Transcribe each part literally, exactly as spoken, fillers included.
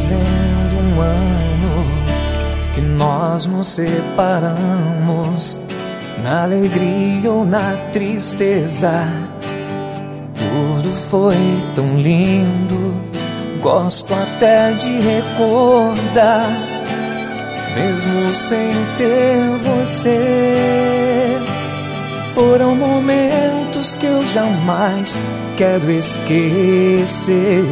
fazendo um ano que nós nos separamos. Na alegria ou na tristeza, tudo foi tão lindo. Gosto até de recordar, mesmo sem ter você. Foram momentos que eu jamais quero esquecer.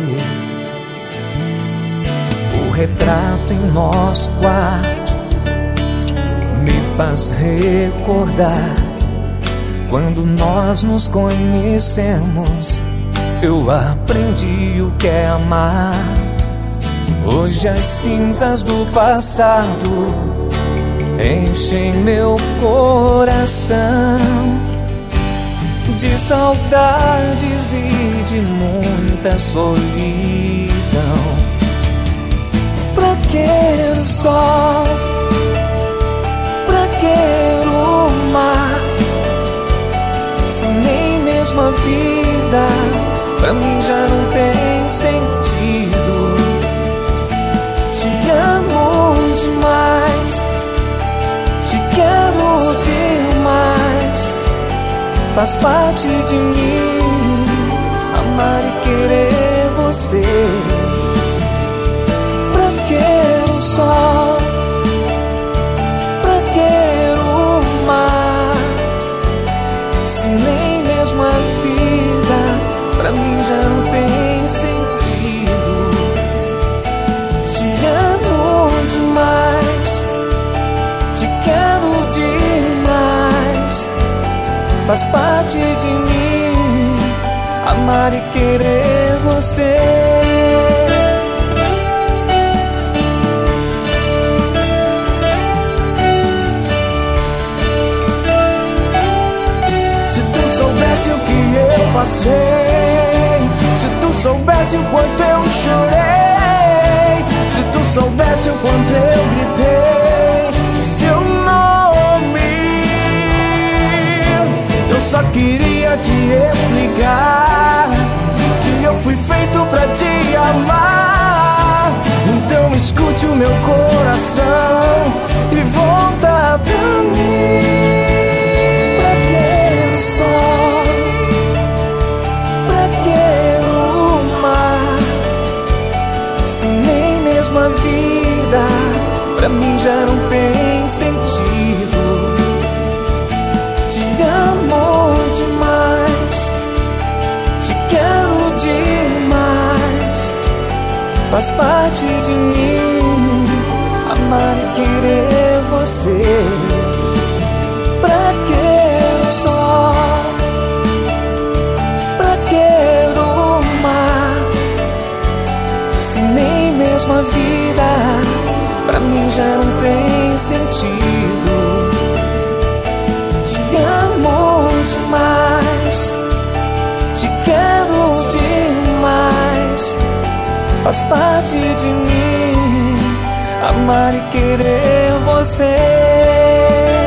O retrato em nosso quarto me faz recordar quando nós nos conhecemos. Eu aprendi o que é amar. Hoje as cinzas do passado enchem meu coração de saudades e de muita solidão. Pra que o sol? Pra que o mar? Se nem mesmo a vida pra mim já não tem sentido. Te amo demais, te quero demais. Faz parte de mim amar e querer você. Pra que o sol? Pra que o mar? Se nem mesmo a vida pra mim já não tem sentido. Te amo demais, te quero demais. Faz parte de mim amar e querer você. Se tu soubesse o que eu passei, se tu soubesse o quanto eu chorei, se tu soubesse o quanto eu gritei seu nome. Eu só queria te explicar que eu fui feito pra te amar. Então escute o meu coração e volta pra mim. Pra que o sol? Pra que o mar? Se nem mesmo a vida pra mim já não tem sentido. Te amo demais, te quero demais. Faz parte de mim amar e querer você. Pra que o sol? Pra que o mar? Se nem mesmo a vida pra mim já não tem sentido. Te amo demais, te quero demais. Faz parte de mim amar e querer você.